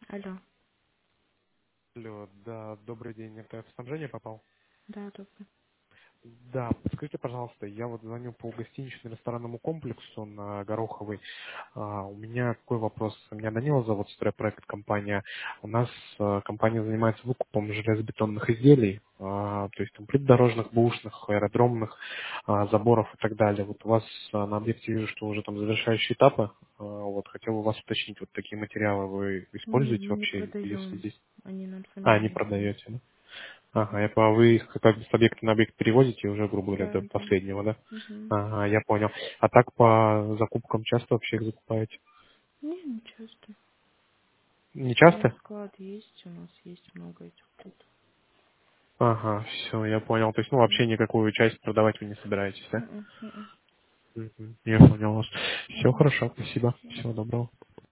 Алло. Алло, да, добрый день. Это я в снабжение попал? Да, добрый. Да, подскажите, пожалуйста, я вот звоню по гостинично-ресторанному комплексу на Гороховой. У меня какой вопрос? Меня Данила зовут, стройпроект компания. У нас компания занимается выкупом железобетонных изделий, то есть там придорожных, бэушных, аэродромных, заборов и так далее. Вот у вас на объекте вижу, что уже там завершающие этапы. Вот хотел у вас уточнить, вот такие материалы вы Не, используете мы не вообще, если продаем. здесь... Они на Не альфа-мире. продаете, да? Ага, Мгм. я понял. Вы их как бы с объекта на объект переводите уже, грубо говоря, Да, до да. последнего, да? Угу. Ага, я понял. А так по закупкам часто вообще их закупаете? Не часто. Не У нас часто? склад есть, у нас есть много этих тут. Ага, все, я понял. То есть, ну, вообще Мгм. никакую часть продавать вы не собираетесь, да? Мгм. Мгм. Мгм. Я понял вас. Все Мгм. хорошо, спасибо. Всего доброго.